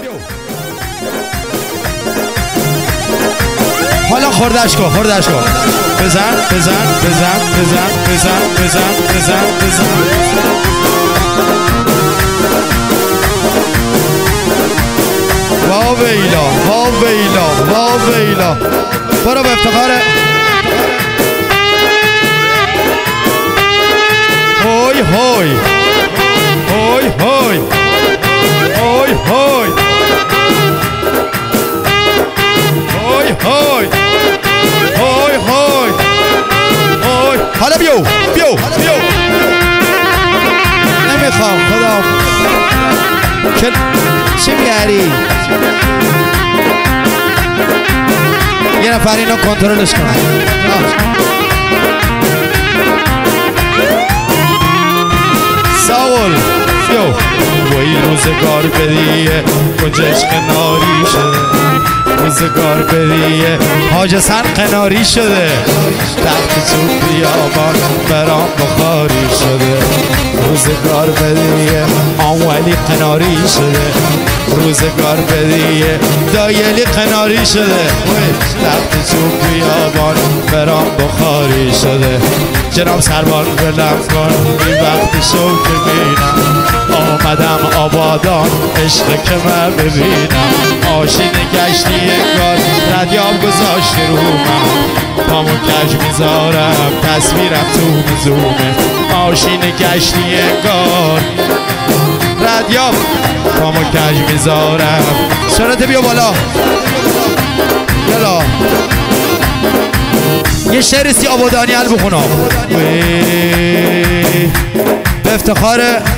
حالا خوردش کن بزن بزن بزن بزن بزن بزن بزن بزن وا ویلا وا ویلا وا ویلا. برو به افتخار هوی هوی هوی هوی هوی هوی هوی هوی هوی هوی هوی. حالا بیو نمیخوام خدا چی میاری؟ یه نفر اینو کنترلش کنه. ساول بیو. وای روزگار بدیه کجاش قناری شده، روزگار بدیه حاج حسن قناری شده، تخت تو بیابان برام بخاری شده، روزگار بدیه آنولی قناری شده، روزگار بدیه دایلی قناری شده، تخت تو بیابان برام بخاری شده. جناب سربان بلم کن بی وقت شو که بینم، آمدم آبادان عشق که من ببینم، آشین گشتی انگار ردیاب گذاشته رو من، پامو کج میذارم تصویرم تو میزومه، آشین گشتی انگار ردیاب پامو کج میذارم. سرعت بیا بالا یلا یه شعر سی آبادانی حل بخونم به افتخار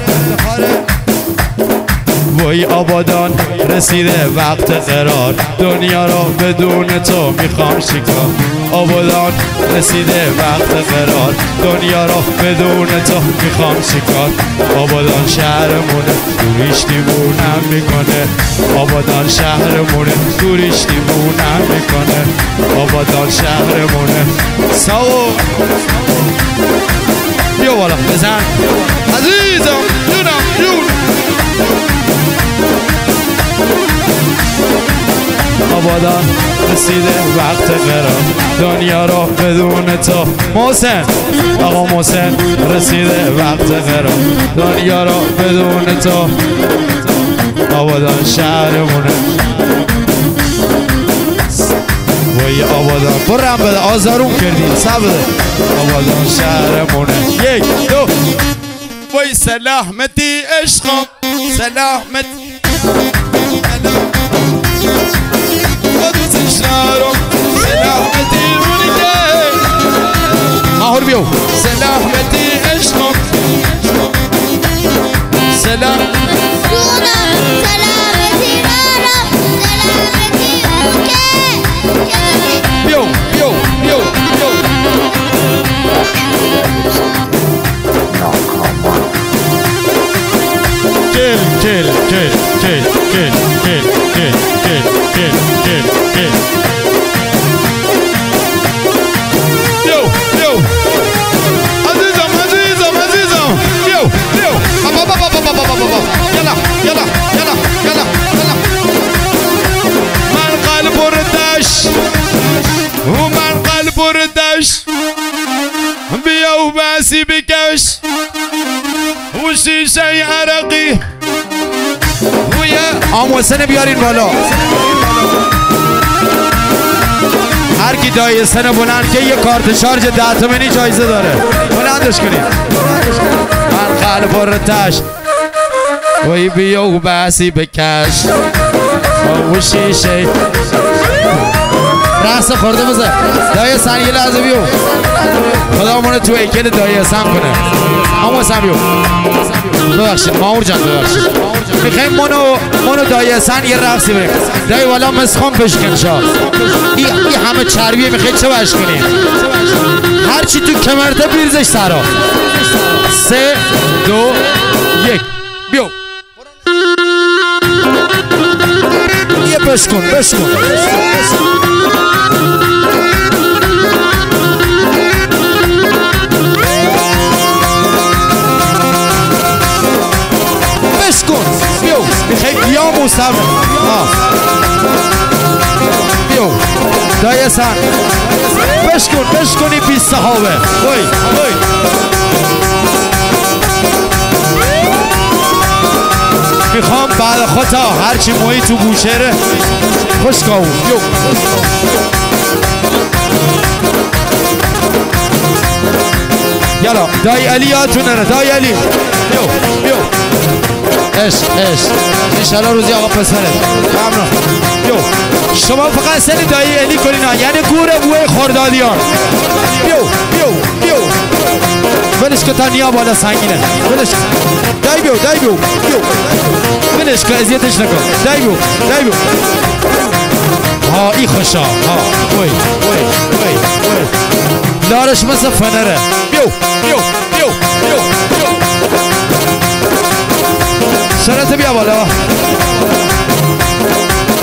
وای آبادان رسیده وقت قرار، دنیا رو بدون تو میخوام شکار، آبادان رسیده وقت قرار، دنیا رو بدون تو میخوام شکار، آبادان شهرمونه دوریش دیوونم میکنه، آبادان شهرمونه دوریش دیوونم میکنه، آبادان شهرمونه. ساو بیا بالا بزن عزیزم جونم. آبادان رسیده وقت قرار، دنیا رو بدون تو محسن آقا محسن رسیده وقت قرار، دنیا رو بدون تو، آبادان شهرمونه. وای آبادان برم بده آزاروم کردی سب بده، آبادان شهرمونه. یک دو وای سلامتی عشقم سلامتی سلامتی مونیده ماهور بیو سلامتی عشقم سلام سلامتی مارم سلامتی بیو بیو بیو بیو کل کل کل کل کل کل کل کل کل کل کل. بیو بیو عزیزم عزیزم عزیزم بیو بیو بابا یلا یلا یلا یلا یلا. من قلب ردش و من قلب ردش بیا و بسی بکش و شیشه عرقی و یه آموسن بیارین بالا. هر کی دایه سن بلند که یه کارت شارژ 10 تومانی جایزه داره بلندش کنید. من قلب ردش وی بیا و بسی بکش و شیشه رقص خورده بزن. دایه سن یه لحظه بیو خدا مونه تو ایکل دایه سن کنه. همون سن بیو ببخشید ماور جان ببخشید میخوایم منو دایه سن یه رقصی بریم. دایه والا مسخون بشکن شا این همه چربیه میخواید چه بش کنیم؟ هرچی تو کمرته بیرزش سرا. 3 2 1 بیو یه بشکن بشکن بشکن بیو میخوای قیام موسم بیو دای سن بشکنی بی صحابه وی میخوام بعد خودتا هرچی مویی تو گوشهره خوشکاو بیو یالا دای علی یادتون نره دای علی بیو عشق انشالله روزی آقا پسره ممنون بیو شما فقط سری دایی علی کنین یعنی گوره بوی خوردادیان بیو ولش که تا نیا بالا سنگینه ولش دای بیو ولش که ازیتش نکن دای بیو ها ای خوشا ها وی لارش مثل فنره بیو سرت بیا بالا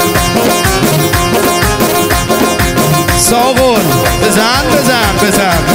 ساغون بزن